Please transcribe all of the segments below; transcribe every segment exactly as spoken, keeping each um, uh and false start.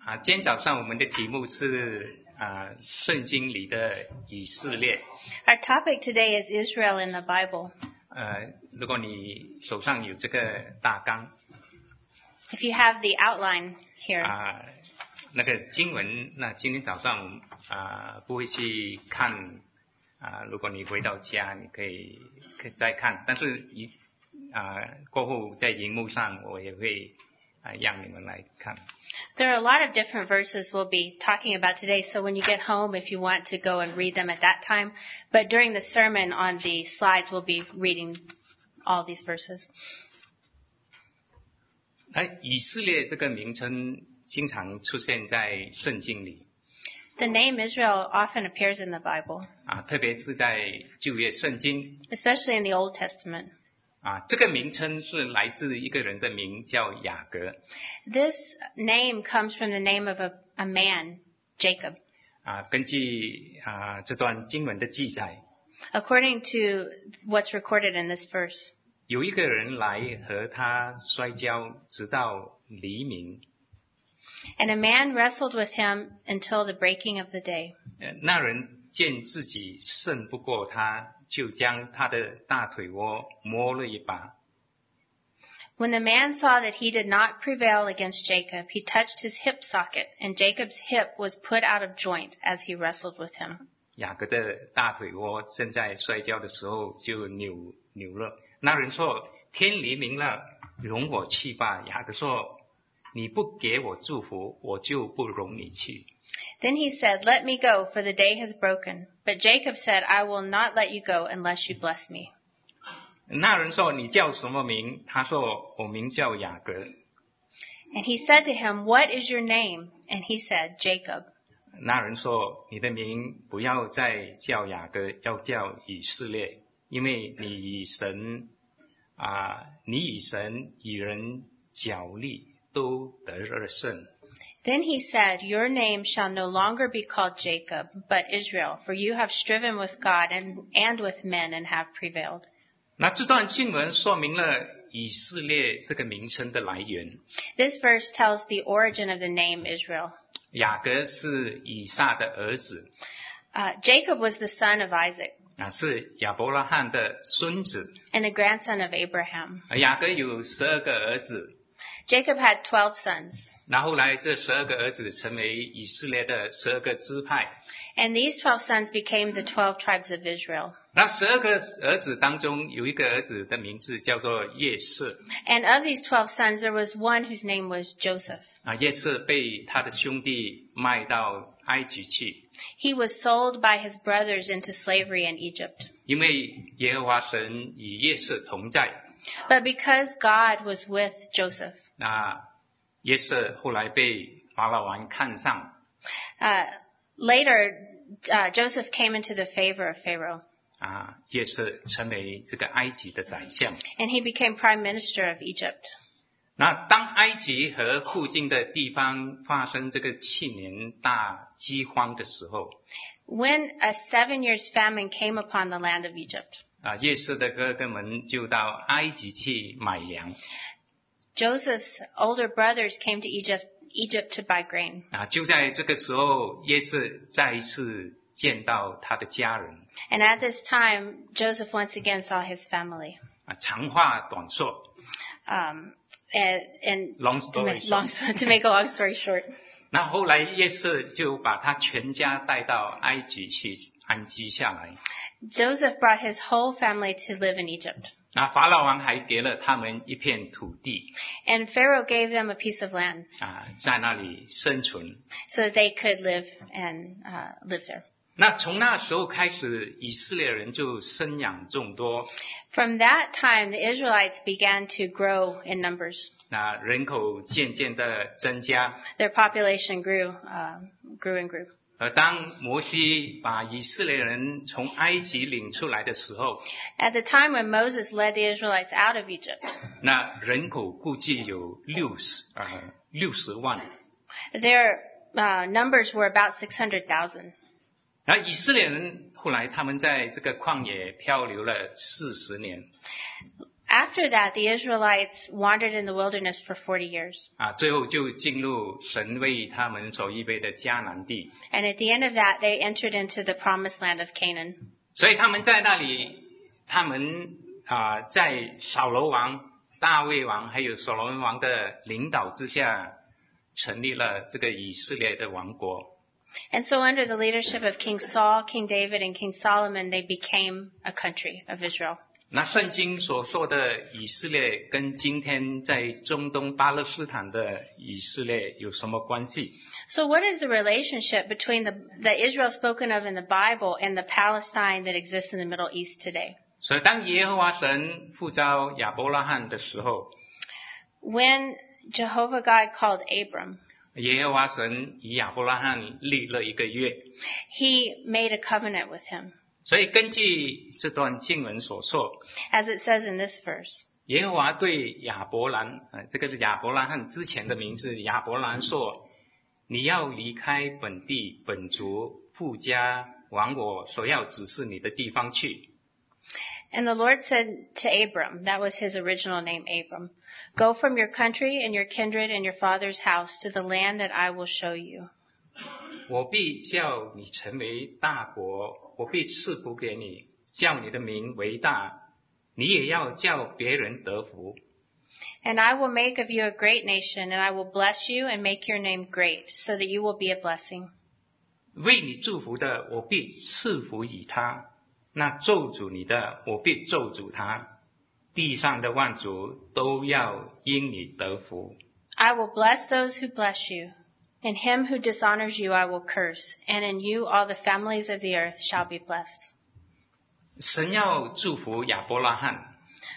啊，今天早上我们的题目是啊，圣经里的以色列。 Our topic today is Israel in the Bible. 呃，如果你手上有这个大纲， If you have the outline here, 啊，那个经文，那今天早上啊不会去看啊，如果你回到家，你可以可以再看，但是一啊过后在荧幕上我也会啊让你们来看。 there are a lot of different verses we'll be talking about today, so when you get home, if you want to go and read them at that time, but during the sermon on the slides, we'll be reading all these verses. 哎，以色列这个名称经常出现在圣经里。 The name Israel often appears in the Bible, 啊，特别是在旧约圣经 especially in the Old Testament. 啊，这个名称是来自一个人的名叫雅各 This name comes from the name of a, a man, Jacob. 啊。根据啊这段经文的记载， According to what's recorded in this verse, 有一个人来和他摔跤，直到黎明。 and a man wrestled with him until the breaking of the day. 呃那人见自己胜不过他，就将他的大腿窝摸了一把。 When the man saw that he did not prevail against Jacob, he touched his hip socket, and Jacob's hip was put out of joint as he wrestled with him. 雅各的大腿窝正在摔跤的时候就扭扭了。那人说：“天黎明了，容我去吧。”雅各说：“你不给我祝福，我就不容你去。” Then he said, "Let me go, for the day has broken." But Jacob said, "I will not let you go unless you bless me." 那人说：“你叫什么名？”他说：“我名叫雅各。” And he said to him, "What is your name?" And he said, "Jacob." 那人说：“你的名不要再叫雅各，要叫以色列，因为你以神啊，你以神以人角力都得了胜。” Then he said, "Your name shall no longer be called Jacob, but Israel, for you have striven with God and, and with men and have prevailed." 那这段经文说明了以色列这个名称的来源。 This verse tells the origin of the name Israel. 雅各是以撒的儿子 Uh, Jacob was the son of Isaac 啊，是亚伯拉罕的孙子。 and the grandson of Abraham. 啊雅各有十二个儿子， Jacob had twelve sons, 那后来这十二个儿子成为以色列的十二个支派。 and these twelve sons became the twelve tribes of Israel. 那十二个儿子当中，有一个儿子的名字叫做叶瑟 And of these twelve sons, there was one whose name was Joseph. 啊，叶瑟被他的兄弟卖到埃及去， He was sold by his brothers into slavery in Egypt. 因为耶和华神与叶瑟同在。 But because God was with Joseph, 那约瑟后来被法老王看上， uh, later uh, Joseph came into the favor of Pharaoh, 啊，约瑟成为这个埃及的宰相。 and he became prime minister of Egypt. 那当埃及和附近的地方发生这个七年大饥荒的时候， When a seven years famine came upon the land of Egypt, 啊，约瑟的哥哥们就到埃及去买粮， Joseph's older brothers came to Egypt, Egypt to buy grain. 啊，就在这个时候，约瑟再一次见到他的家人。 And at this time, Joseph once again saw his family. 啊，长话短说 Um, and, and ，long to, story make, long, short， to make a long story short, 那后来约瑟就把他全家带到埃及去安居下来。 Joseph brought his whole family to live in Egypt. 那法老王还给了他们一片土地 And Pharaoh gave them a piece of land 啊，在那里生存。 so that they could live and uh, live there. 那从那时候开始，以色列人就生养众多， From that time, the Israelites began to grow in numbers. 那人口渐渐的增加。 Their population grew, uh, grew and grew. 而当摩西把以色列人从埃及领出来的时候， At the time when Moses led the Israelites out of Egypt, 那人口估计有六十呃六十万。 their uh, numbers were about six hundred thousand. 那以色列人后来他们在这个旷野漂流了四十年， After that, the Israelites wandered in the wilderness for forty years. 啊，最后就进入神为他们所预备的迦南地。 And at the end of that, they entered into the promised land of Canaan. 所以他们在那里，他们啊，在扫罗王、大卫王还有所罗门王的领导之下，成立了这个以色列的王国。 And so under the leadership of King Saul, King David, and King Solomon, they became a country of Israel. 那圣经所说的以色列跟今天在中东巴勒斯坦的以色列有什么关系？ So what is the relationship between the, the Israel spoken of in the Bible and the Palestine that exists in the Middle East today? 所以当耶和华神呼召亚伯拉罕的时候， When Jehovah God called Abram, 耶和华神与亚伯拉罕立了一个约。 he made a covenant with him. 所以根据这段经文所说， As it says in this verse, 耶和华对亚伯兰，呃，这个是亚伯拉罕之前的名字，亚伯兰说：“你要离开本地本族父家，往我所要指示你的地方去。” and the Lord said to Abram, that was his original name, Abram, "Go from your country and your kindred and your father's house to the land that I will show you. 我必叫你成为大国，我必赐福给你，叫你的名为大，你也要叫别人得福。 And I will make of you a great nation, and I will bless you and make your name great, so that you will be a blessing. 为你祝福的，我必赐福于他；那咒诅你的，我必咒诅他。地上的万族都要因你得福。 I will bless those who bless you, and him who dishonors you I will curse, and in you all the families of the earth shall be blessed." 神要祝福亚伯拉罕。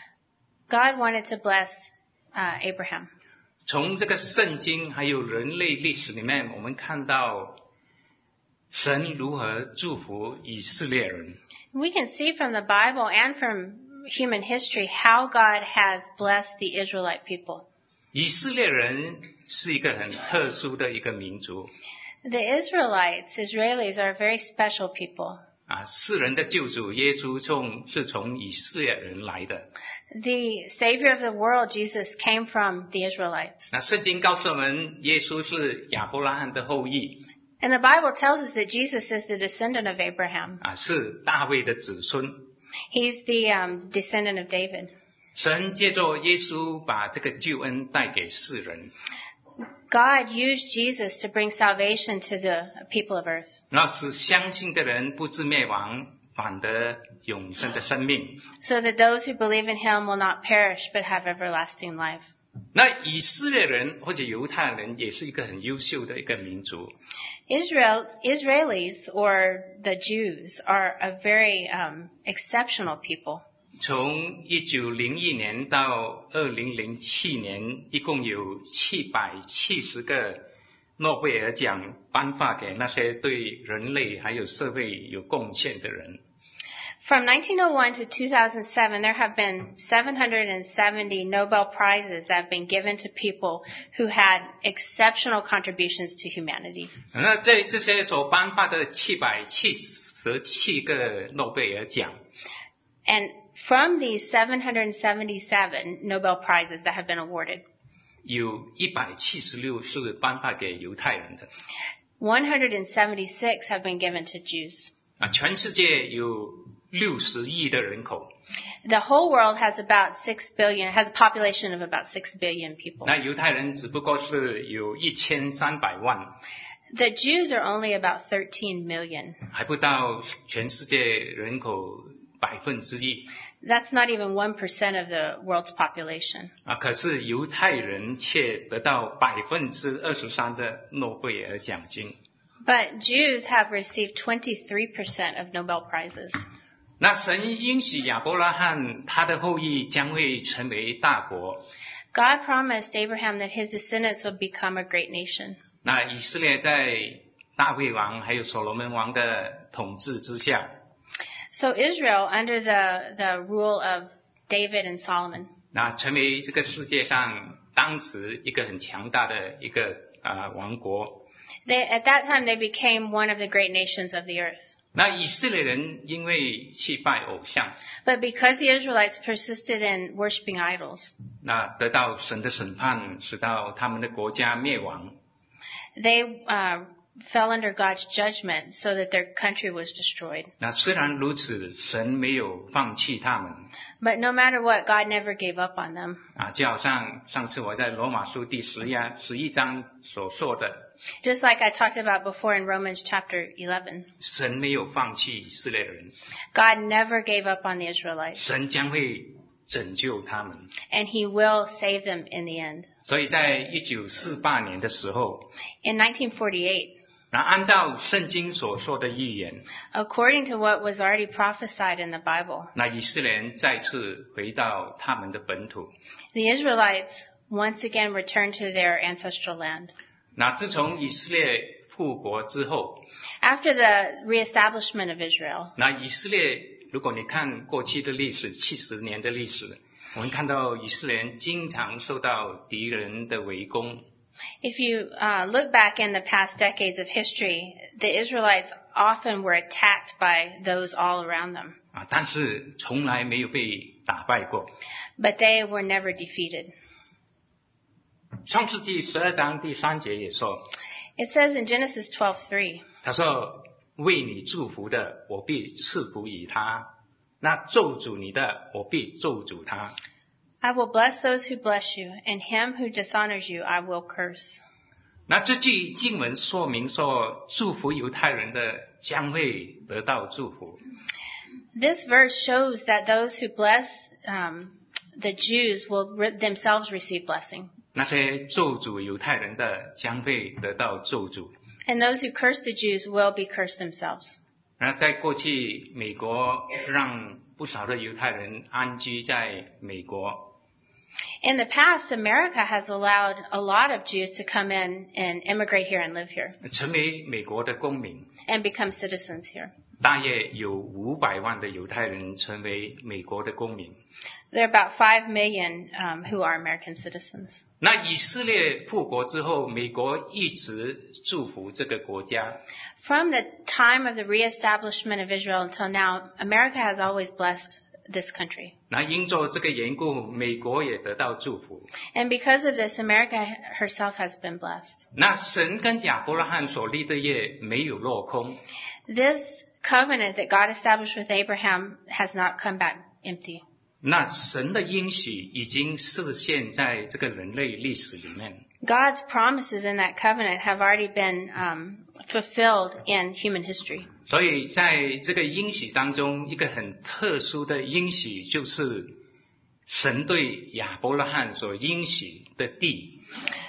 God wanted to bless uh, Abraham. 从这个圣经还有人类历史里面，我们看到神如何祝福以色列人。 We can see from the Bible and from human history how God has blessed the Israelite people. 以色列人是一个很特殊的一个民族 The Israelites, Israelis, are a very special people. 啊，世人的救主耶稣从是从以色列人来的。 The Savior of the world, Jesus, came from the Israelites. 那圣经告诉我们，耶稣是亚伯拉罕的后裔 And the Bible tells us that Jesus is the descendant of Abraham. 啊，是大卫的子孙。 He's the um, descendant of David. 神借着耶稣把这个救恩带给世人， God used Jesus to bring salvation to the people of earth, 那使相信的人不至灭亡，反得永生的生命。 so that those who believe in him will not perish but have everlasting life. 那以色列人或者犹太人也是一个很优秀的一个民族。 Israel, Israelis, or the Jews, are a very um, exceptional people. 从一九零一年到二零零七年，一共有七百七十个诺贝尔奖颁发给那些对人类还有社会有贡献的人。 From nineteen oh one to two thousand seven, there have been seven hundred seventy Nobel Prizes that have been given to people who had exceptional contributions to humanity. 那在这些所颁发的七百七十七个诺贝尔奖， And from these seven hundred seventy-seven Nobel Prizes that have been awarded, 有一百七十六是颁发给犹太人的。 one hundred seventy-six have been given to Jews. 啊，全世界有六十亿的人口， The whole world has about six billion, has a population of about six billion people. 那犹太人只不过是有一千三百万， The Jews are only about thirteen million. 还不到全世界人口百分之一。 That's not even one percent of the world's population. 啊，可是犹太人却得到百分之二十三的诺贝尔奖金。 But Jews have received twenty-three percent of Nobel Prizes. 那神应许亚伯拉罕，他的后裔将会成为大国。 God promised Abraham that his descendants would become a great nation. 那以色列在大卫王还有所罗门王的统治之下， So Israel, under the, the rule of David and Solomon, 那成为这个世界上当时一个很强大的一个啊、呃、王国。 they, at that time they became one of the great nations of the earth. 那以色列人因为去拜偶像， But because the Israelites persisted in worshiping idols, 那得到神的审判，使到他们的国家灭亡。 they uh, fell under God's judgment so that their country was destroyed. 那虽然如此，神没有放弃他们 But no matter what, God never gave up on them. 啊，就好像上次我在罗马书第十一十一章所说的， Just like I talked about before in Romans chapter eleven, 神没有放弃以色列人， God never gave up on the Israelites, 神将会拯救他们。 and He will save them in the end. 所以在一九四八年的时候， In nineteen forty-eight, 那按照圣经所说的预言， according to what was already prophesied in the Bible, 那以色列人再次回到他们的本土。 the Israelites once again returned to their ancestral land. 那自从以色列复国之后， After the reestablishment of Israel, 那以色列，如果你看过去的历史，七十年的历史，我们看到以色列人经常受到敌人的围攻。 if you uh, look back in the past decades of history, the Israelites often were attacked by those all around them, 啊，但是从来没有被打败过。 but they were never defeated. 创世纪十二章第三节也说， It says in Genesis twelve three, 他说：“为你祝福的，我必赐福于他；那咒诅你的，我必咒诅他。” I will bless those who bless you, and him who dishonors you I will curse. 那这句经文说明说，祝福犹太人的将会得到祝福。 This verse shows that those who bless um, the Jews will re- themselves receive blessing, 那些咒诅犹太人的将会得到咒诅。 and those who curse the Jews will be cursed themselves. 那在过去，美国让不少的犹太人安居在美国。 In the past, America has allowed a lot of Jews to come in and immigrate here and live here 成为美国的公民， and become citizens here. 大约有五百万的犹太人成为美国的公民。 There are about five million um, who are American citizens. 那以色列复国之后，美国一直祝福这个国家。 From the time of the reestablishment of Israel until now, America has always blessed this country. 那因着这个缘故，美国也得到祝福。 And because of this, America herself has been blessed. 那神跟亚伯拉罕所立的约没有落空， This covenant that God established with Abraham has not come back empty. 那神的应许已经实现在这个人类历史里面。 God's promises in that covenant have already been um, fulfilled in human history. 所以在这个应许当中，一个很特殊的应许就是神对亚伯拉罕所应许的地。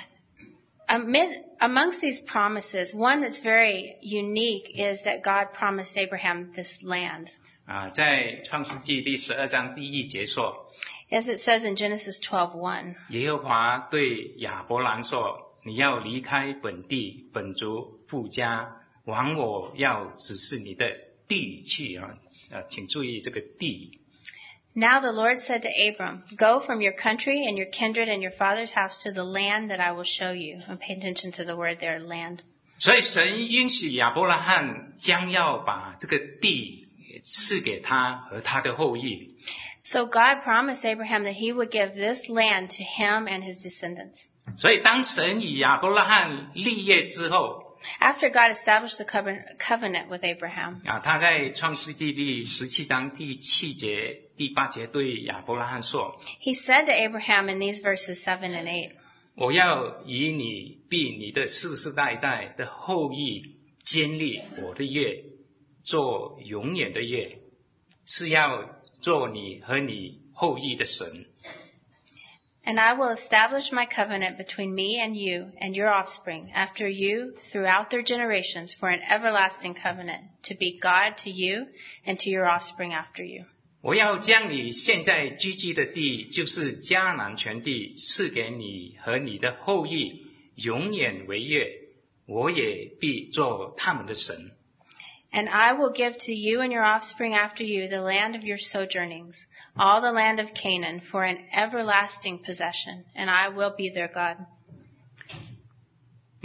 Amid, amongst these promises, one that's very unique is that God promised Abraham this land. 啊，在创世纪第十二章第一节说， As it says in Genesis twelve one, 耶和华对亚伯兰说：“你要离开本地、本族、父家，往我要指示你的地去啊！呃，请注意这个地。 Now the Lord said to Abram, Go from your country and your kindred and your father's house to the land that I will show you. And pay attention to the word there, land. 所以神允许亚伯拉罕将要把这个地赐给他和他的后裔。 So God promised Abraham that he would give this land to him and his descendants. 所以当神与亚伯拉罕立约之后， After God established the covenant, covenant with Abraham, 啊，他在创世纪第十七章第七节、第八节对亚伯拉罕说： he said to Abraham in these verses seven and eight, 我要与你并你的世世代代的后裔建立我的约，做永远的约，是要做你和你后裔的神。 And I will establish my covenant between me and you and your offspring after you throughout their generations for an everlasting covenant to be God to you and to your offspring after you. 我要将你现在居住的地，就是迦南全地，赐给你和你的后裔，永远为业，我也必做他们的神。 And I will give to you and your offspring after you the land of your sojournings, all the land of Canaan, for an everlasting possession, and I will be their God. 我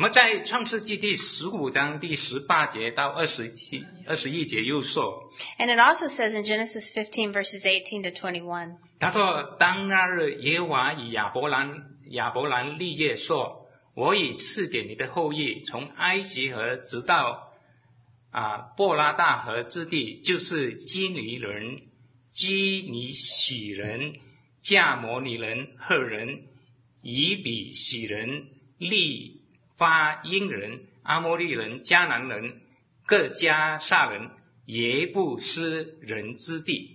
那么在创世纪第十五章第十八节到二十七、二十一节又说， And it also says in Genesis fifteen verses eighteen to twenty-one. 他说：当那日耶和华以亚伯兰亚伯兰立业说，我已赐给你的后裔从埃及河直到啊伯拉大河之地，就是基尼人、基尼喜人、迦摩尼人、赫人、以比喜人、利法因人、阿摩利人、迦南人、各迦撒人、耶布斯人之地。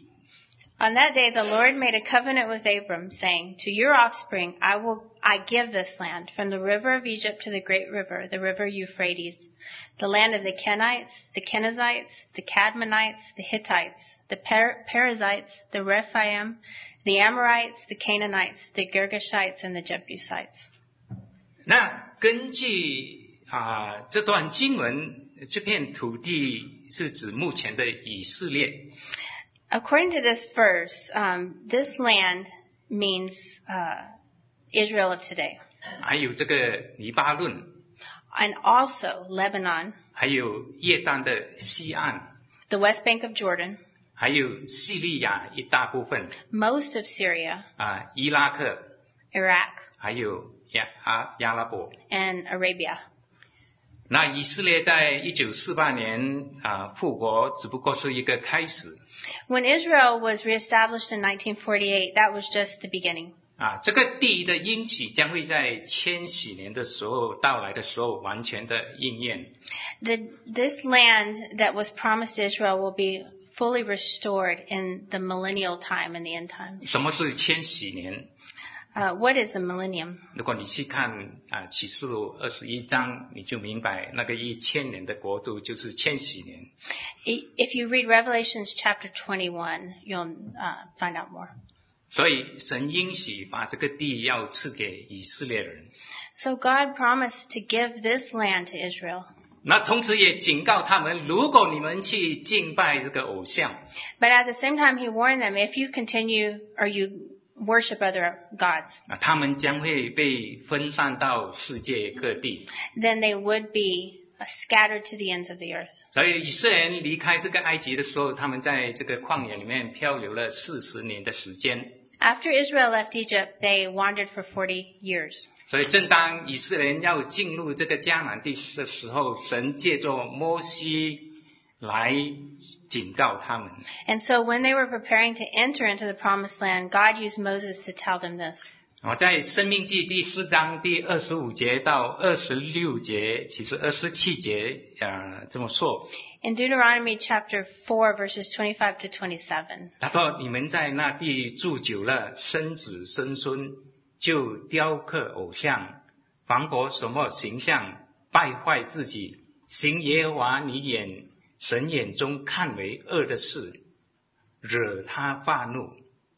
On that day the Lord made a covenant with Abram, saying, To your offspring I will I give this land, from the river of Egypt to the great river, the river Euphrates, the land of the Kenites, the Kenizzites, the Cadmonites, the Hittites, the per- Perizzites, the Rephaim, the Amorites, the Canaanites, the Girgashites, and the Jebusites. 那根据啊这段经文，这片土地是指目前的以色列。 According to this verse, um, this land means uh, Israel of today. 还有这个黎巴嫩， And also Lebanon, 还有约旦的西岸， the west bank of Jordan, 还有叙利亚一大部分 most of Syria, 啊，伊拉克， Iraq, 还有亚阿亚拉伯。 and Arabia. 那以色列在一九四八年啊复国，只不过是一个开始 When Israel was reestablished in nineteen forty-eight, that was just the beginning. 啊。这个地的应许将会在千禧年的时候到来的时候完全的应验。 The, this land that was promised to Israel will be fully restored in the millennial time, in the end times. 什么是千禧年？ Uh, what is the millennium? 如果你去看啊启示录二十一章，你就明白那个一千年的国度就是千禧年。 I- If you read Revelations chapter twenty-one, you'll uh, find out more. 所以神应许把这个地要赐给以色列人， So God promised to give this land to Israel. 那同时也警告他们，如果你们去敬拜这个偶像， But at the same time, he warned them, if you continue or you worship other gods, 啊，他们将会被分散到世界各地。 then they would be uh, scattered to the ends of the earth. 所以以色列人离开这个埃及的时候，他们在这个旷野里面漂流了四十年的时间。 After Israel left Egypt, they wandered for forty years. 所以正当以色列人要进入这个迦南地的时候，神借着摩西来警告他们。 And so when they were preparing to enter into the promised land, God used Moses to tell them this. 我在申命记第四章第二十五节到二十六节，其实二十七节呃这么说。 In Deuteronomy chapter four, verses twenty-five to twenty-seven. 他说：“你们在那地住久了，生子生孙，就雕刻偶像，仿佛什么形象，败坏自己，行耶和华你眼神眼中看为恶的事，惹他发怒。”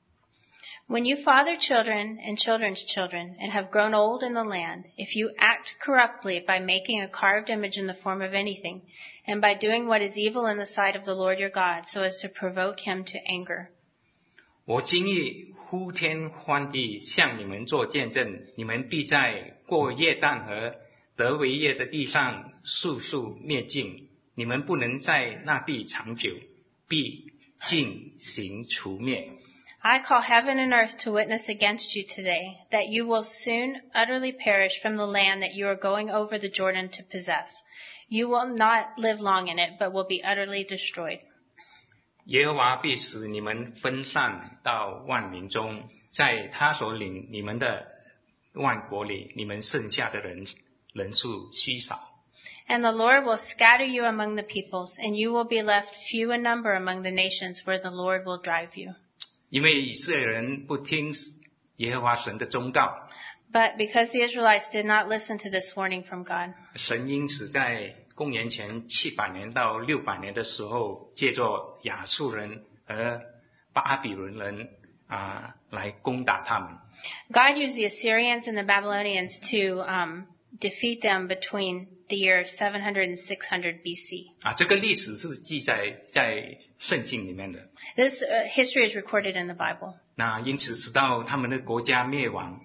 When you father children and children's children and have grown old in the land, if you act corruptly by making a carved image in the form of anything, and by doing what is evil in the sight of the Lord your God, so as to provoke him to anger. 我今日呼天唤地向你们做见证，你们必在过约旦河得为业的地上速速灭尽，你们不能在那地长久，必尽行除灭。 I call heaven and earth to witness against you today, that you will soon utterly perish from the land that you are going over the Jordan to possess. You will not live long in it, but will be utterly destroyed. 耶和华必使你们分散到万民中，在他所领你们的万国里，你们剩下的人人数稀少。 And the Lord will scatter you among the peoples, and you will be left few in number among the nations where the Lord will drive you. 因为以色列人不听耶和华神的忠告， But because the Israelites did not listen to this warning from God, 神因此在公元前七百年到六百年的时候，借着亚述人和巴比伦人啊来攻打他们。 God used the Assyrians and the Babylonians to um, defeat them between the years seven hundred and six hundred B C. 啊，这个历史是记载在圣经里面的。 This uh, history is recorded in the Bible. 那因此直到他们的国家灭亡，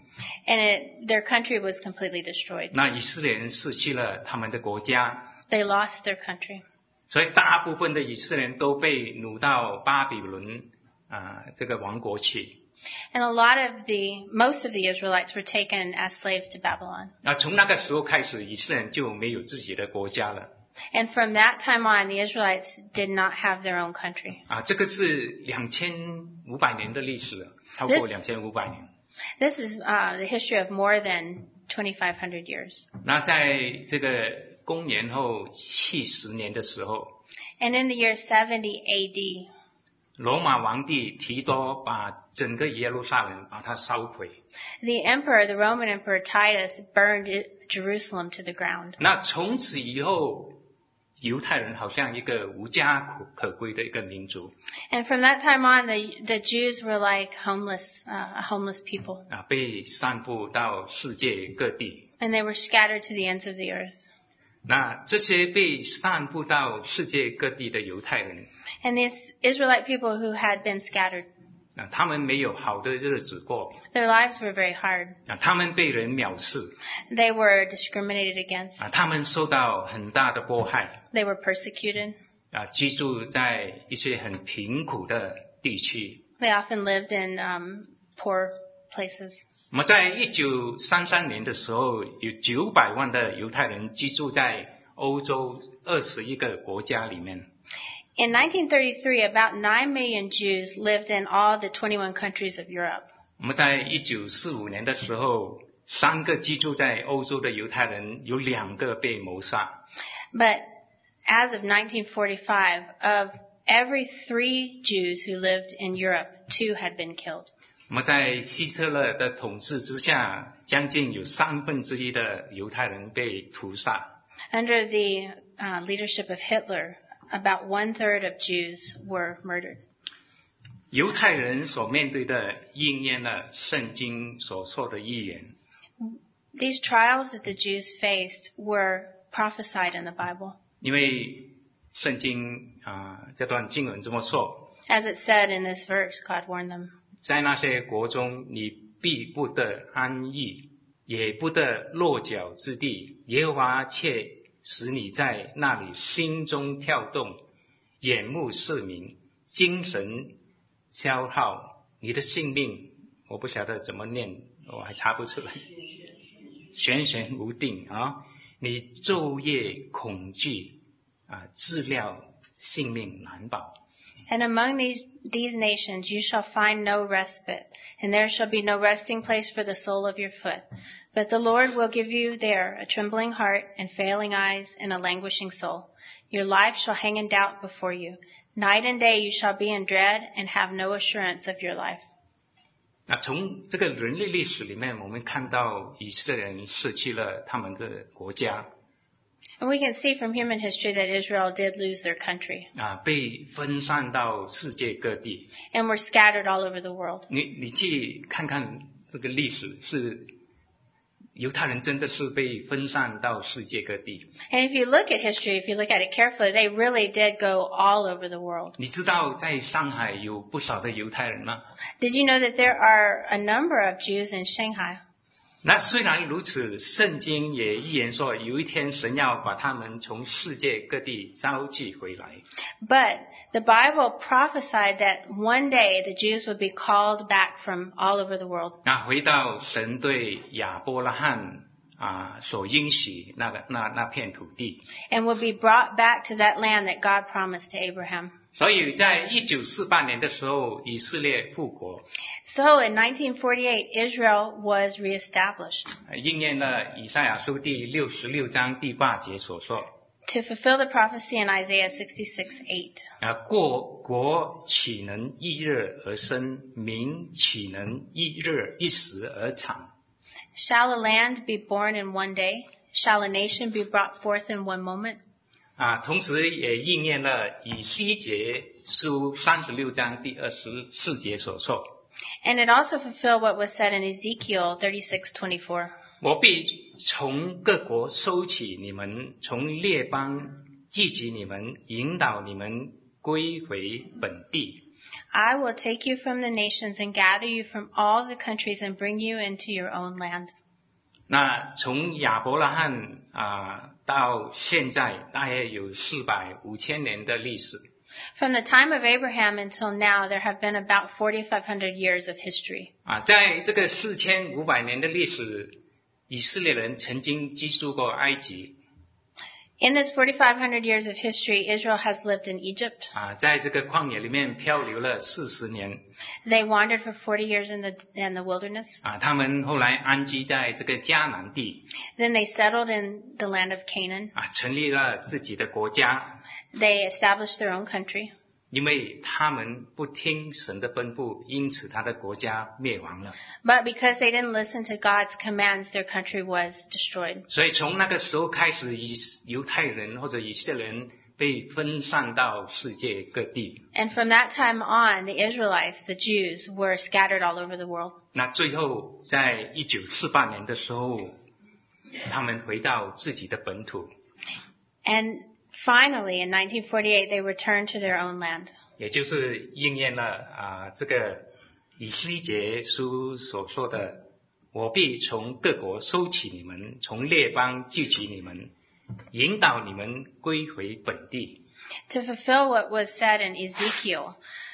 And it, their country was completely destroyed. 那以色列人失去了他们的国家， They lost their country. 所以大部分的以色列人都被掳到巴比伦啊、呃、这个王国去。 And a lot of the, most of the Israelites were taken as slaves to Babylon. 那从那个时候开始，以色列人就没有自己的国家了。 And from that time on, the Israelites did not have their own country. 啊，这个是两千五百年的历史了，超过两千五百年。 This is uh, the history of more than twenty-five hundred years. 那在这个公元后七十年的时候， And in the year seventy A D, 罗马皇帝提多把整个耶路撒冷把它烧毁。 the emperor, the Roman emperor Titus, burned it, Jerusalem to the ground. 那从此以后，犹太人好像一个无家可可归的一个民族 And from that time on, the, the Jews were like homeless, uh, homeless people. 啊，被散布到世界各地。 And they were scattered to the ends of the earth. 那这些被散布到世界各地的犹太人， And these Israelite people who had been scattered, 啊，他们没有好的日子过， their lives were very hard. 啊，他们被人藐视， They were discriminated against. 啊，他们受到很大的迫害， They were persecuted. 啊，居住在一些很贫苦的地区。 They often lived in um, poor places. 那么，在一九三三年的时候，有九百万的犹太人居住在欧洲二十一个国家里面。 In nineteen thirty-three, about nine million Jews lived in all the twenty-one countries of Europe. 我们在一九四五年的时候，三个居住在欧洲的犹太人有两个被谋杀。 But as of nineteen forty-five, of every three Jews who lived in Europe, two had been killed. 我们在希特勒的统治之下，将近有三分之一的犹太人被屠杀。 Under the uh, leadership of Hitler, about one third of Jews were murdered. 犹太人所面对的应验了圣经所说的预言。 These trials that the Jews faced were prophesied in the Bible. 因为圣经啊、呃、这段经文这么说， As it said in this verse, God warned them. 在那些国中，你必不得安逸，也不得落脚之地。耶和华却使你在那里心中跳动，眼目失明，精神消耗，你的性命，我不晓得怎么念，我还查不出来，悬悬无定啊！你昼夜恐惧啊，治疗性命难保。 And among these, these nations you shall find no respite, and there shall be no resting place for the sole of your foot. But the Lord will give you there a trembling heart and failing eyes and a languishing soul. Your life shall hang in doubt before you. Night and day you shall be in dread and have no assurance of your life. 那从这个人类历史里面，我们看到以色列人失去了他们的国家， And we can see from human history that Israel did lose their country 啊，被分散到世界各地。 and were scattered all over the world. 你你去看看这个历史，是犹太人真的是被分散到世界各地。 And if you look at history, if you look at it carefully, they really did go all over the world. 你知道在上海有不少的犹太人吗？ Did you know that there are a number of Jews in Shanghai? 那虽然如此，圣经也预言说，有一天神要把他们从世界各地召集回来。 But the Bible prophesied that one day the Jews would be called back from all over the world 那回到神对亚伯拉罕啊所应许那个那那片土地。 and would be brought back to that land that God promised to Abraham. 所以在一九四八年的时候，以色列复国， So in nineteen forty-eight, Israel was reestablished 应验了以赛亚书第六十六章第八节所说。 to fulfill the prophecy in Isaiah sixty-six eight. 啊，国国岂能一日而生？民岂能一日一时而长？ Shall a land be born in one day? Shall a nation be brought forth in one moment? 啊，同时也应验了以西结书三十六章第二十四节所说。 And it also fulfilled what was said in Ezekiel thirty-six twenty-four. 我必从各国收起你们，从列邦聚集你们，引导你们归回本地。 I will take you from the nations and gather you from all the countries and bring you into your own land. 那从亚伯拉罕啊、到现在大约有四百五千年的历史。 From the time of Abraham until now, there have been about forty-five hundred years of history. 啊，在这个四千五百年的历史，以色列人曾经居住过埃及。 In this forty-five hundred years of history, Israel has lived in Egypt. 啊，在这个旷野里面漂流了四十年。 They wandered for forty years in the in the wilderness. 啊，他们后来安居在这个迦南地。 Then they settled in the land of Canaan. 啊，成立了自己的国家。 They established their own country. 因为他们不听神的吩咐，因此他的国家灭亡了。 But because they didn't listen to God's commands, their country was destroyed. 所以从那个时候开始，以犹太人或者以色列人被分散到世界各地。 And from that time on, the Israelites, the Jews, were scattered all over the world. 那最后在一九四八年的时候，他们回到自己的本土。 And finally, in nineteen forty-eight, they returned to their own land. 也就是应验了啊，这个以西结书所说的：“我必从各国收起你们，从列邦聚集你们，引导你们归回本地。” To fulfill what was said in Ezekiel,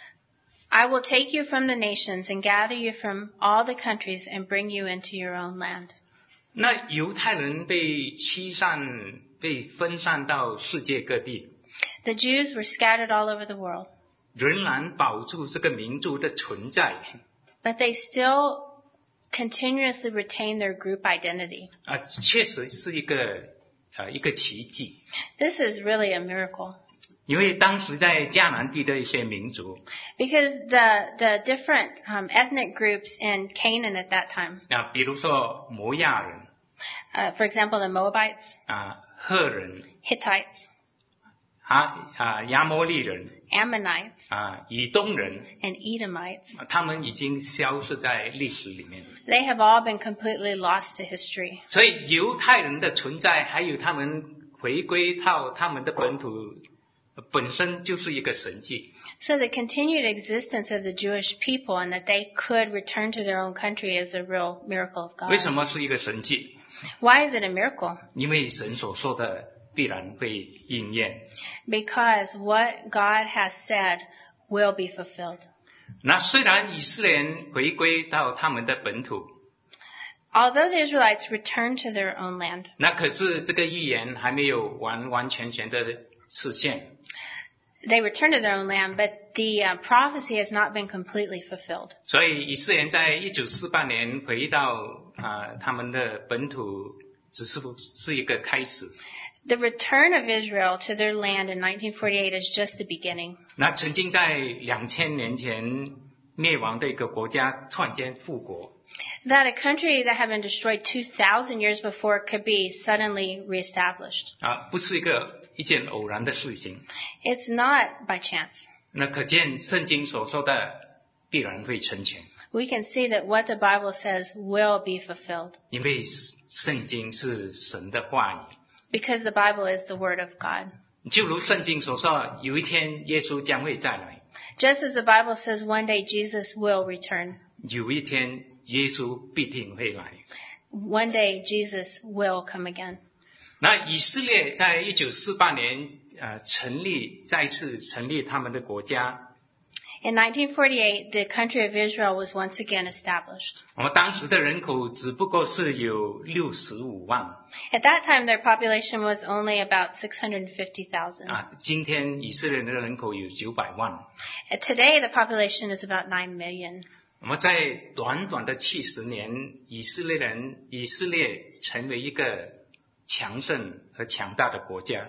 I will take you from the nations and gather you from all the countries and bring you into your own land. 那犹太人被驱散、被分散到世界各地。 The Jews were scattered all over the world. 仍然保住这个民族的存在。 But they still continuously retain their group identity. 啊，确实是一个呃一个奇迹。 This is really a miracle. 因为当时在迦南地的一些民族。 Because the the different um, ethnic groups in Canaan at that time. 啊，比如说摩亚人。 Uh, for example, the Moabites. 啊，赫人。 Hittites. 啊啊，亚摩利人。 Ammonites. 啊，以东人。 And Edomites. 他们已经消失在历史里面。 They have all been completely lost to history. 所以犹太人的存在，还有他们回归到他们的本土，本身就是一个神迹。 So the continued existence of the Jewish people and that they could return to their own country is a real miracle of God. 为什么是一个神迹？ Why is it a miracle? 因为神所说的必然会应验。 Because what God has said will be fulfilled. 那虽然以色列人回归到他们的本土， Although the Israelites returned to their own land, 那可是这个预言还没有完完全全的实现。 they returned to their own land, but the uh, prophecy has not been completely fulfilled. 所以以色列人在一九四八年回到啊、呃、他们的本土，只是是一个开始。 The return of Israel to their land in nineteen forty-eight is just the beginning. 那曾经在两千年前灭亡的一个国家，突然间复国。 That a country that had been destroyed two thousand years before could be suddenly reestablished. 啊，不是一个一件偶然的事情。 It's not by chance. 那可见圣经所说的必然会成全。 We can see that what the Bible says will be fulfilled. 因为圣经是神的话语。 Because the Bible is the Word of God. 就如圣经所说，有一天耶稣将会再来。 Just as the Bible says one day Jesus will return. 有一天耶稣必定会来。 One day Jesus will come again. 那以色列在一九四八年呃成立，再次成立他们的国家。 In nineteen forty-eight, the country of Israel was once again established. 我们当时的人口只不过是有六十五万。 At that time, their population was only about six hundred fifty thousand. 啊，今天以色列的人口有九百万。 Today, the population is about nine million. 我们在短短的七十年，以色列人以色列成为一个强盛和强大的国家。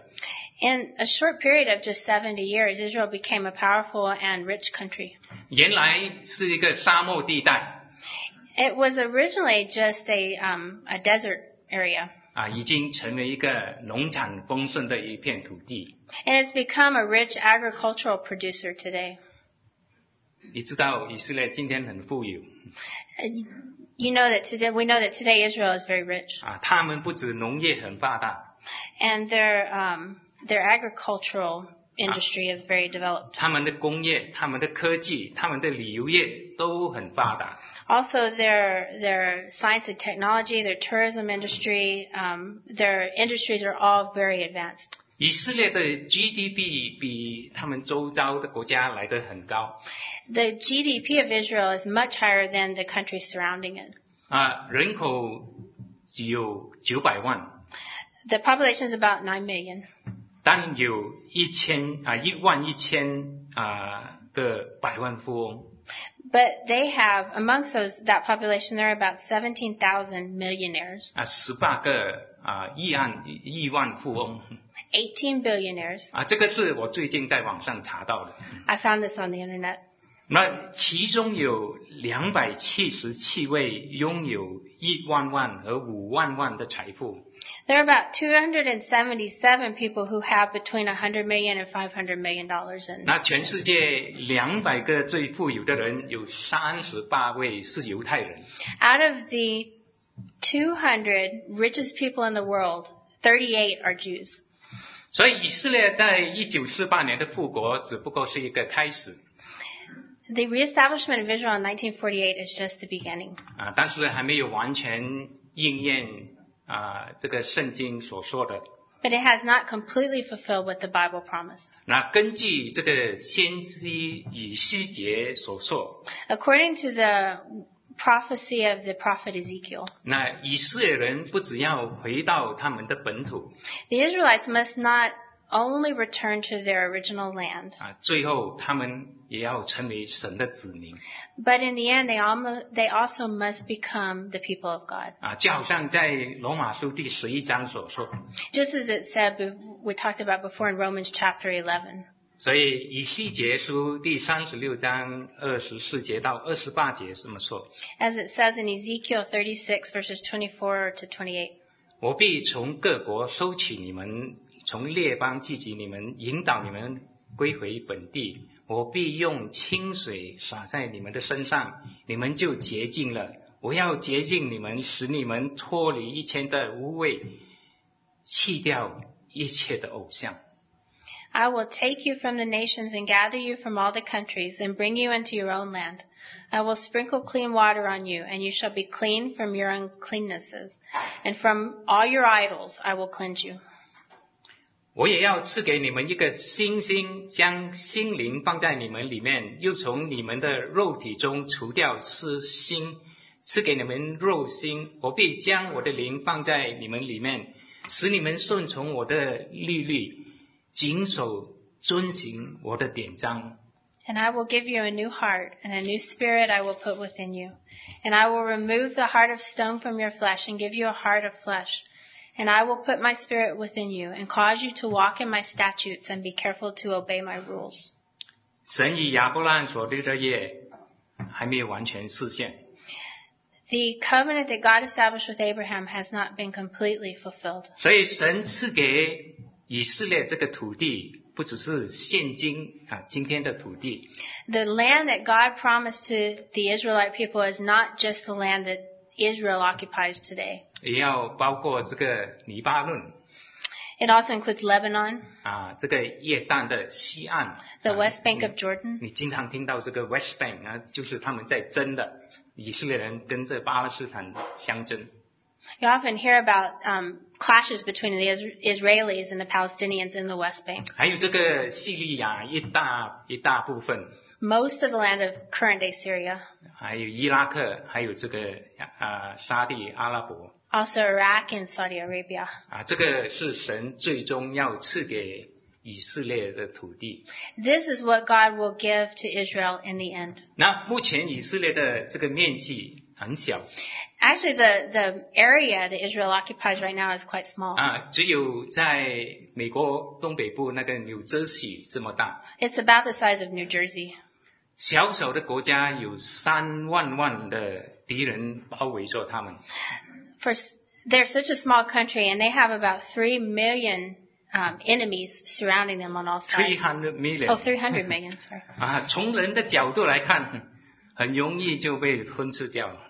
In a short period of just seventy years, Israel became a powerful and rich country. 原来是一个沙漠地带。 It was originally just a um, a desert area. 啊，已经成为一个农产丰盛的一片土地。 And it's become a rich agricultural producer today. 你知道以色列今天很富有。 You know that today, we know that today Israel is very rich. 啊，他们不止农业很发达。 And their um, their agricultural industry is very developed. 他们的工业、他们的科技、他们的旅游业都很发达。 Also, their their science and technology, their tourism industry, um, their industries are all very advanced. 以色列的 G D P 比他们周遭的国家来得很高。 The G D P of Israel is much higher than the countries surrounding it. 啊，人口只有九百万。 The population is about nine million. 但有一千啊一万一千啊个百万富翁。 But they have, amongst those, that population, there are about seventeen thousand millionaires. 啊，十八个啊亿万亿万富翁。 eighteen billionaires. 啊，这个是我最近在网上查到的。 I found this on the internet. 那其中有两百七十七位拥有一万万和五万万的财富。 There are about two hundred seventy-seven people who have between one hundred million and five hundred million dollars in. 那全世界两百个最富有的人，有三十八位是犹太人。 Out of the two hundred richest people in the world, thirty-eight are Jews. 所以以色列在一九四八年的复国只不过是一个开始。 The reestablishment of Israel in nineteen forty-eight is just the beginning. 啊，但是还没有完全应验啊这个圣经所说的。 But it has not completely fulfilled what the Bible promised. 那根据这个先知以西结所说， According to the prophecy of the prophet Ezekiel, 那以色列人不只要回到他们的本土， the Israelites must not only return to their original land, 啊，最后他们也要成为神的子民。 but in the end, they almost, they also must become the people of God. 啊，就好像在罗马书第十一章所说， Just as it said, we talked about before in Romans chapter eleven. 所以以西结书第三十六章二十四节到二十八节这么说。 As it says in Ezekiel thirty-six verses twenty-four to twenty-eight. 我必从各国收取你们，从列邦聚集你们，引导你们归回本地。我必用清水洒在你们的身上，你们就洁净了。我要洁净你们，使你们脱离一切的污秽，弃掉一切的偶像。 I will take you from the nations and gather you from all the countries and bring you into your own land. I will sprinkle clean water on you, and you shall be clean from your uncleannesses. And from all your idols I will cleanse you. 我也要赐给你们一个新心，将心灵放在你们里面，又从你们的肉体中除掉私心，赐给你们肉心。我必将我的灵放在你们里面，使你们顺从我的律律，谨守遵行我的典章。 And I will give you a new heart, and a new spirit I will put within you. And I will remove the heart of stone from your flesh and give you a heart of flesh. And I will put my spirit within you and cause you to walk in my statutes and be careful to obey my rules. 神与亚伯拉罕所立的约还没有完全实现。 The covenant that God established with Abraham has not been completely fulfilled. 所以神赐给以色列这个土地，不只是现今啊今天的土地。 The land that God promised to the Israelite people is not just the land that Israel occupies today. 也要包括这个黎巴嫩 It also includes Lebanon, 啊，这个约旦的西岸 the 啊 West Bank of Jordan. 你经常听到这个 West Bank 啊，就是他们在争的，以色列人跟这巴勒斯坦相争。 You often hear about um, clashes between the Is- Israelis and the Palestinians in the West Bank. 还有这个叙利亚一大一大部分， Most of the land of current-day Syria, 还有伊拉克，还有这个啊沙地阿拉伯 also Iraq and Saudi Arabia. 啊，这个是神最终要赐给以色列的土地。 This is what God will give to Israel in the end. 那目前以色列的这个面积很小 Actually, the, the area that Israel occupies right now is quite small. 啊，只有在美国东北部那个纽泽西这么大。 It's about the size of New Jersey. 小小的国家有三万万的敌人包围着他们。 For, s- they're such a small country, and they have about three million um, enemies surrounding them on all three sides. hundred million Oh, three hundred million, sorry. 啊，从人的角度来看，很容易就被吞噬掉了。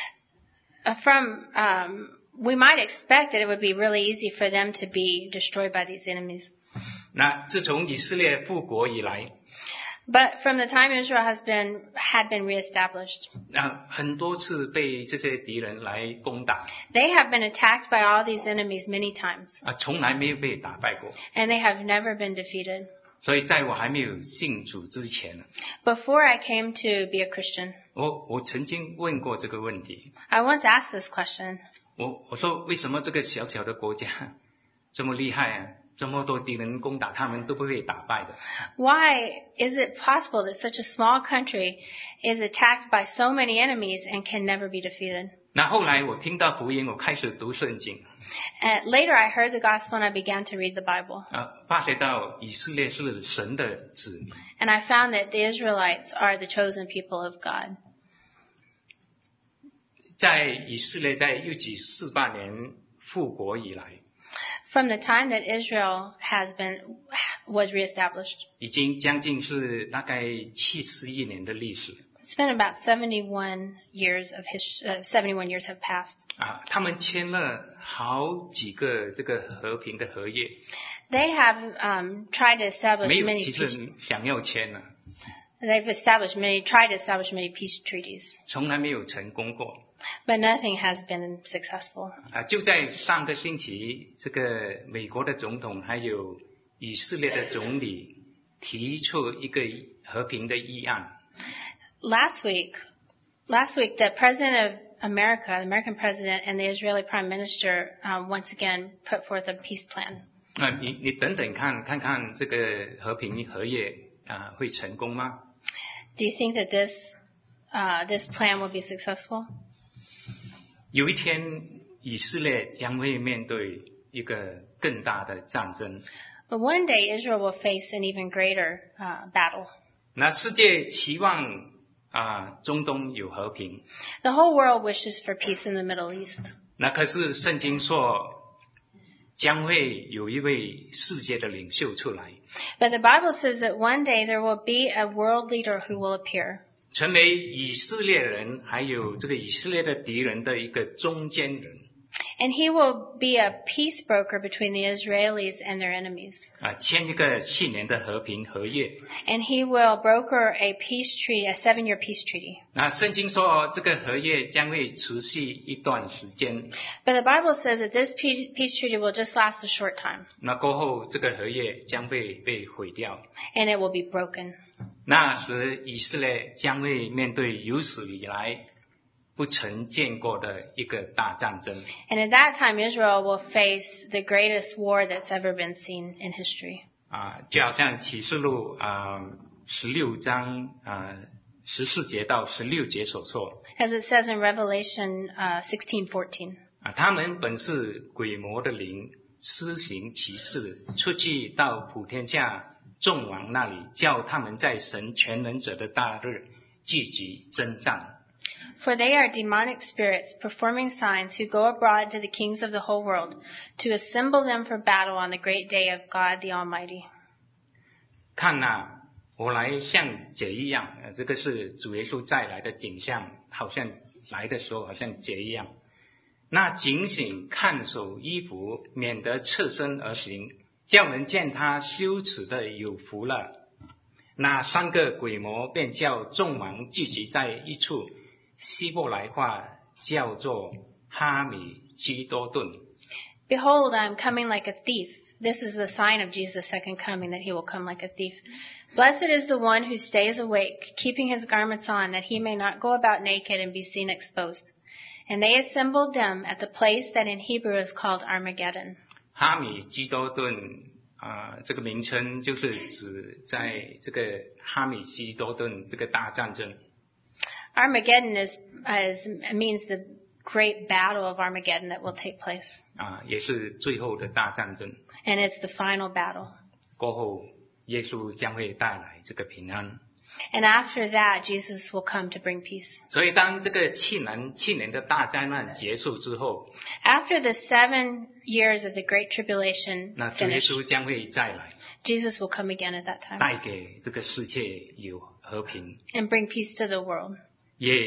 Uh, from, um, we might expect that it would be really easy for them to be destroyed by these enemies. 那自从以色列复国以来， But from the time Israel has been had been reestablished, 那很多次被这些敌人来攻打， they have been attacked by all these enemies many times, 啊，从来没有被打败过。 and they have never been defeated. 所以在我还没有信主之前， Before I came to be a Christian, 我我曾经问过这个问题， I once asked this question. 我我说为什么这个小小的国家这么厉害啊？这么多敌人攻打他们都不会打败的。 Why is it possible that such a small country is attacked by so many enemies and can never be defeated? 那后来我听到福音，我开始读圣经， And later I heard the gospel and I began to read the Bible. 啊，发觉到以色列是神的子民。 And I found that the Israelites are the chosen people of God. 在以色列在一九四八年复国以来， From the time that Israel has been was reestablished, 已经将近是大概七十一年的历史 it's been about seventy-one years of his, uh, seventy-one years have passed. 啊。他们签了好几个这个和平的合约， They have um, tried to 没 establish 有 many 其 peace. 实想要签呢， They've established many, tried to establish many peace treaties, 从来没有成功过 but nothing has been successful. 啊。就在上个星期，这个美国的总统还有以色列的总理提出一个和平的议案。 Last week, last week, the president of America, the American president, and the Israeli prime minister um, once again put forth a peace plan. 那你你等等看看看这个和平合约啊会成功吗？ Do you think that this uh, this plan will be successful? 有一天，以色列将会面对一个更大的战争。 But one day, Israel will face an even greater uh, battle. 那世界期望啊中东有和平， The whole world wishes for peace in the Middle East. 那可是圣经说将会有一位世界的领袖出来， But the Bible says that one day there will be a world leader who will appear, 成为以色列人还有这个以色列的敌人的一个中间人 and he will be a peace broker between the Israelis and their enemies. 啊，签一个七年的和平合约。 And he will broker a peace treaty, a seven-year peace treaty. 那圣经说这个合约将会持续一段时间， But the Bible says that this peace, peace treaty will just last a short time, 那过后这个合约将会被毁掉。 and it will be broken. 那时以色列将会面对有史以来不曾见过的一个大战争。 And at that time, Israel will face the greatest war that's ever been seen in history. 啊，就好像启示录啊十六章啊十四节到十六节所说 As it says in Revelation uh, sixteen fourteen. 啊，他们本是鬼魔的灵，施行奇事，出去到普天下众王那里，叫他们在神全能者的大日聚集征战。 For they are demonic spirits performing signs who go abroad to the kings of the whole world to assemble them for battle on the great day of God the Almighty. 看呐、我来像贼一样，呃，这个是主耶稣再来的景象，好像来的时候好像贼一样。那警醒看守衣服，免得侧身而行，叫人见他羞耻的有福了。那三个鬼魔便叫众王聚集在一处，希伯来话叫做哈米基多顿。 Behold, I am coming like a thief. This is the sign of Jesus' second coming, that he will come like a thief. Blessed is the one who stays awake, keeping his garments on, that he may not go about naked and be seen exposed. And they assembled them at the place that in Hebrew is called Armageddon. 哈米基多顿啊、呃，这个名称就是指在这个哈米基多顿这个大战争 Armageddon is, is means the great battle of Armageddon that will take place. 啊、也是最后的大战争。 And it's the final battle. 过后，耶稣将会带来这个平安。 And after that, Jesus will come to bring peace. 所以，当这个七年七年的大灾难结束之后， After the seven years of the Great Tribulation 那主耶 finish, 稣将会再来， Jesus will come again at that time 带给这个世界有和平， and bring peace to the world. 也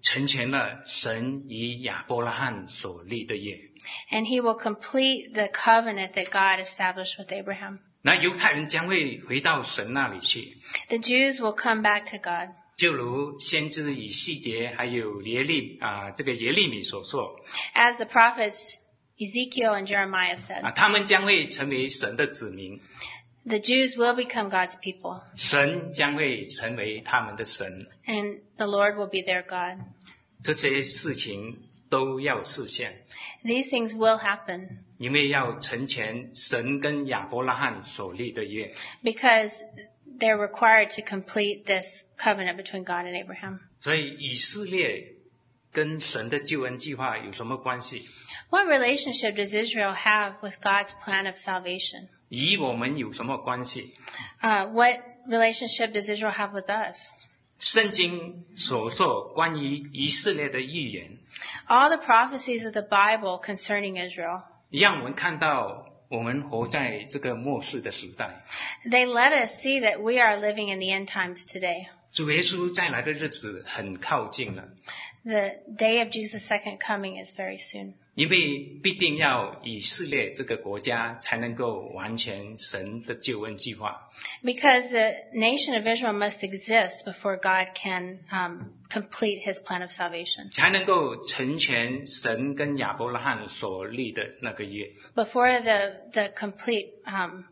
成全了神与亚伯拉罕所立的约。 And he will complete the covenant that God established with Abraham. 那犹太人将会回到神那里去， The Jews will come back to God. 就如先知以西结还有耶利啊、这个耶利米所说 As the prophets Ezekiel and Jeremiah 啊， said, 他们将会成为神的子民， the Jews will become God's people, 神将会成为他们的神， and the Lord will be their God. 这些事情都要实现， These things will happen 因为要成全神跟亚伯拉罕所立的约。 because they're required to complete this covenant between God and Abraham. 所以以色列跟神的救恩计划有什么关系？ What relationship does Israel have with God's plan of salvation? 与我们有什么关系？ Uh, what relationship does Israel have with us? 圣经所说关于以色列的预言， All the prophecies of the Bible concerning Israel, 让我们看到我们活在这个末世的时代， they let us see that we are living in the end times today. 主耶稣再来的日子很靠近了， The day of Jesus' second coming is very soon. 因为必定要以色列这个国家才能够完全神的救恩计划。 Because the nation of Israel must exist before God can um, complete his plan of salvation. 才能够成全神跟亚伯拉罕所立的那个约， Before the, the complete um,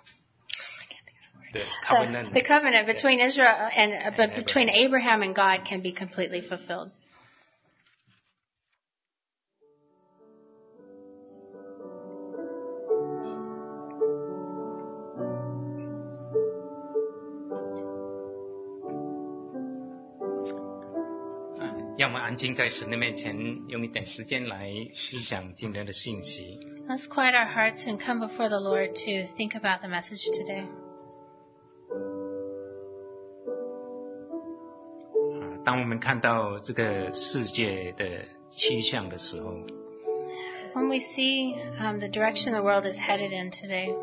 对 the, covenant the covenant between Israel and uh, but And between Abraham and God can be completely fulfilled. 啊，让我们安静在神的面前，用一点时间来思想今天的信息。 Let's quiet our hearts and come before the Lord to think about the message today. 啊，当我们看到这个世界的趋向的时候， When we see um, the direction the world is headed in today,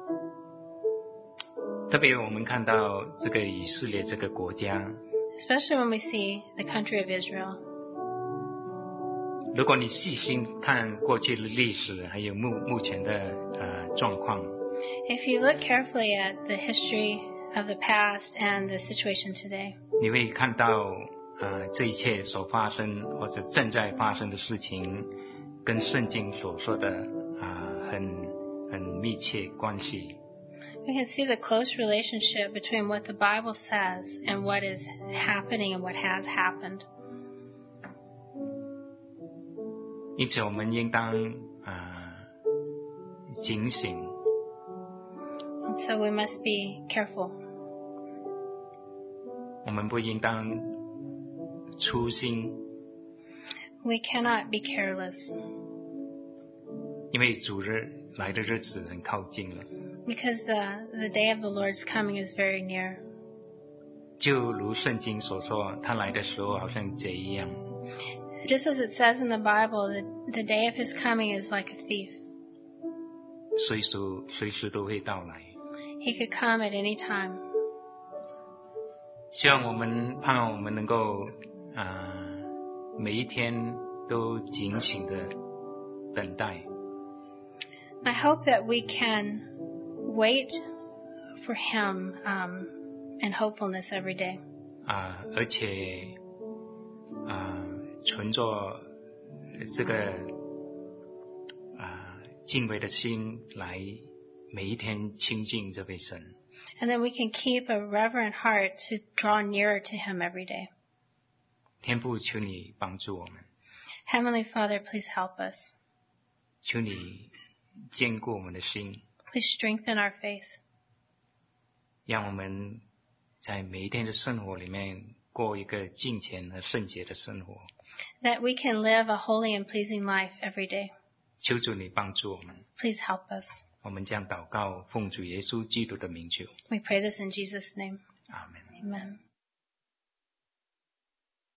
特别我们看到这个以色列这个国家， especially when we see the country of Israel, 如果你细心看过去的历史，还有目目前的呃状况， if you look carefully at the history of the past and the situation today, 你会看到呃这一切所发生或者正在发生的事情，跟圣经所说的啊、很很密切关系。 we can see the close relationship between what the Bible says and what is happening and what has happened. 因此，我们应当啊、警醒， And so we must be careful. 我们不应当粗心， We cannot be careless 因为主日来的日子很靠近了。 because the, the day of the Lord's coming is very near. 就如圣经所说，他来的时候好像贼一样。 Just as it says in the Bible, the, the day of his coming is like a thief. 随时随时都会到来。 He could come at any time. 希望我们盼望我们能够啊、每一天都警醒的等待， I hope that we can wait for him um, in hopefulness every day. 啊、而且啊、存着这个啊、敬畏的心来每一天亲近这位神。 And then we can keep a reverent heart to draw nearer to him every day. 天父，求你帮助我们， Heavenly Father, please help us. 求你坚固我们的心， Please strengthen our faith. 让我们在每一天的生活里面过一个敬虔和圣洁的生活。 That we can live a holy and pleasing life every day. 求主你帮助我们， Please help us. 我们将祷告奉主耶稣基督的名求， We pray this in Jesus' name. 阿门。 Amen.